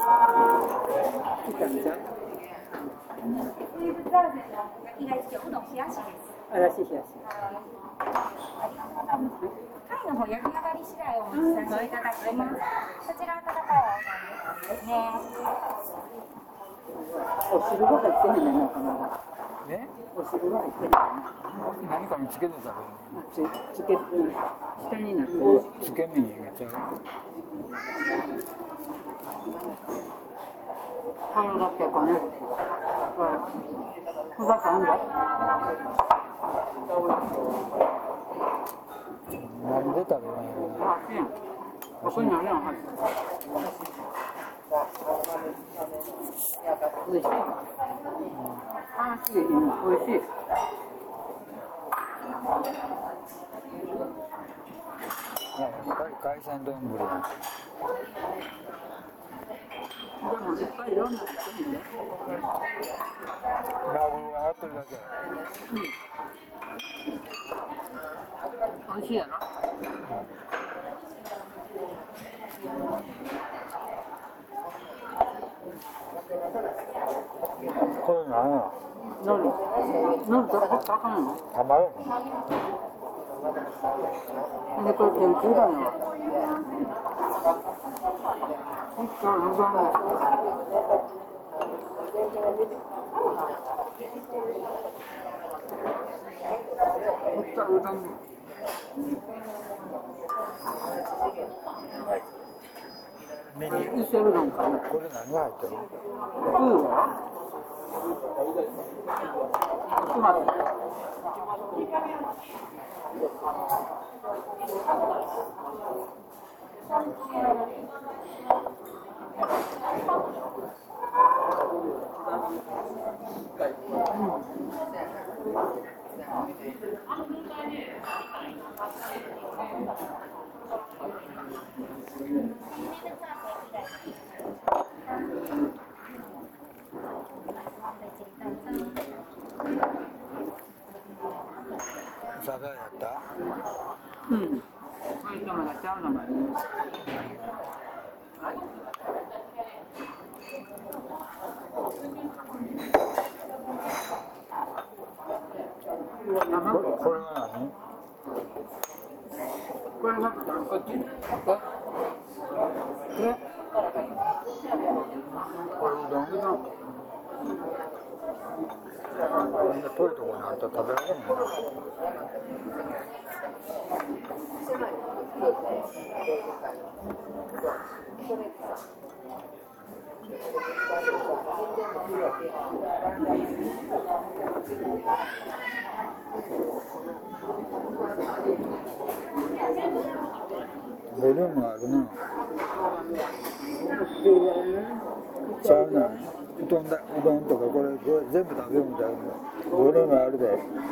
焼きが一応うどん冷やしです。 あらしい冷やし。 貝の方焼き上がり次第お持ちさせていただきます。こちら温かいお茶ですね。 お汁が入ってへんねんな、この。 ね、 お汁が入ってへんねんな。 何かにつけて食べるつけて下になってる。 つけ麺に入れちゃう。 半額やかね。ふざかんだ。 なんで食べるんやろな。 あ、いいやん。ここにあるやん、はい。おいしい。話でいいの、おいしい。 やっぱり海鮮丼ぶりや。 でもいっぱいいろんな人にね。 マグロが上がってるだけ。 美味しいやろ。 これ何や。 何どこかわかんないの。 卵。 でこれ天つゆだね。 メニュー。 伊勢うどんかな。 これ何が入ってる？サザエやった？ うん。これとまだちゃうのもある。 これは何？ これがこっち。 これうどん？みんな遠いところにあったら食べられへんの？ボリュームあるな。ちゃうな。うどんとかこれ全部食べるみたいな。ボリュームあるで。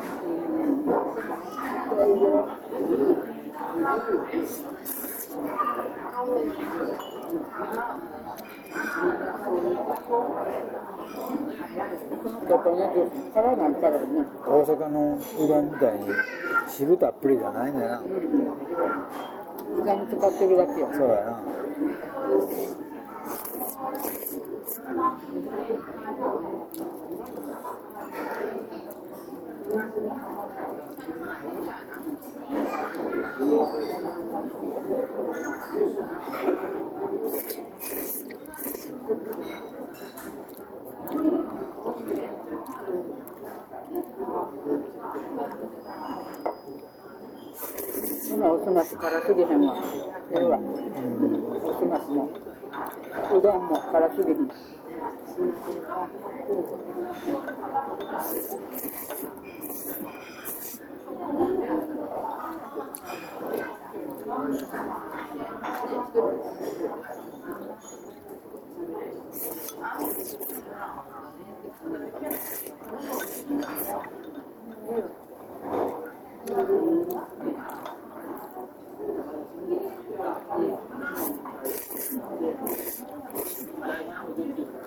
大阪のうどんみたいに汁たっぷりじゃないんだよな。 刻み使ってるだけよ。 そうやな。 今おすまし辛すぎへんわ。ええわ。おすましもうどんも辛すぎへん。